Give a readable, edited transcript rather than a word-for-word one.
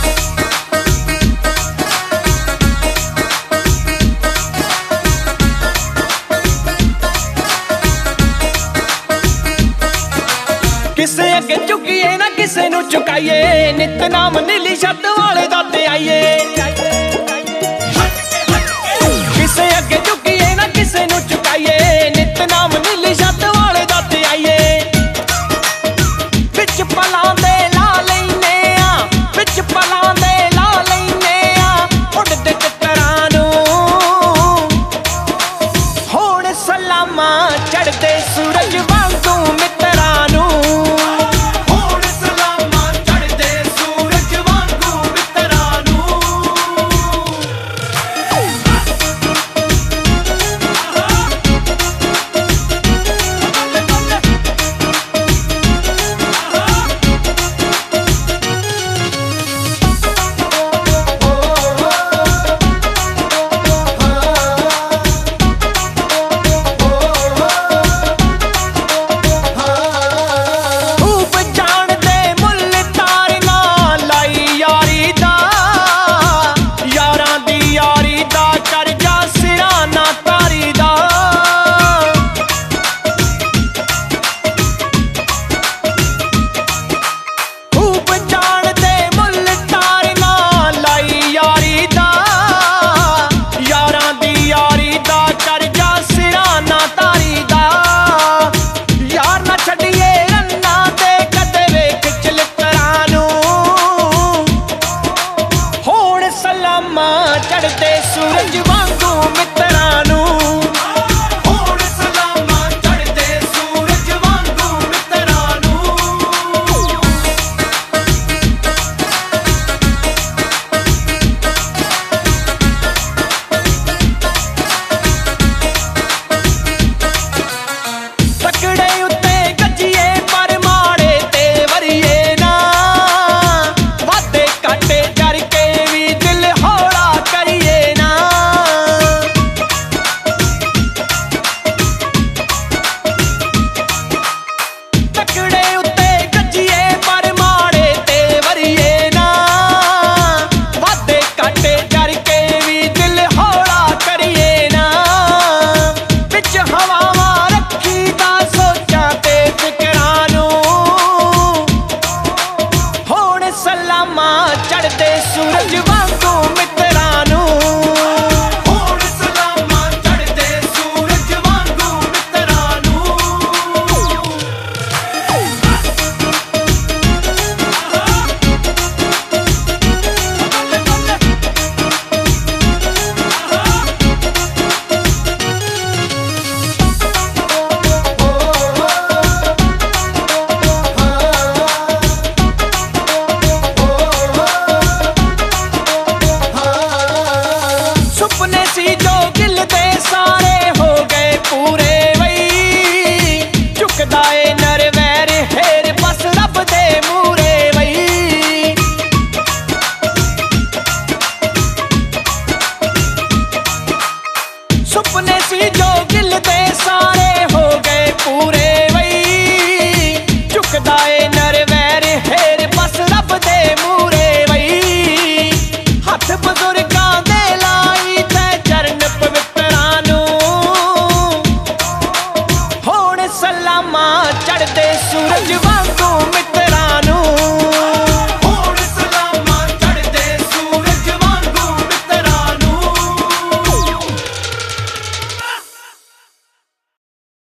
किसे अगे झुकीए ना किसे नू झुकाइए, नित नाम नीली छत वाले दा ते आइए। किसे अगे झुकीए ना किसे नू झुकाइए, नित नाम नीली छत वाले दा ते आइए। बिच पलां दे ला लैने आ, बिच पलां दे ला लैने आ, उड़दे चित्तरां नू होण सलामां चढ़दे सूरज वांगू मित्तरां नू। चढ़दे सूरज वांगू मित्तरां नू, होण सलामां चढ़दे सूरज वांगू मित्तरां नू। तकड़े उत्ते गजिए पर माड़े ते वरिए ना, वादे काटे जर के भी दिल हौला करिए ना। तकड़े उत्ते गजिए पर माड़े ते वरिए ना, वादे काटे जर के भी दिल हौला करिए ना। बिच हवावां रखी दा सोचां ते फिकरां नू, होण सलामां चढ़दे सूरज वांगू मित्तरां नू।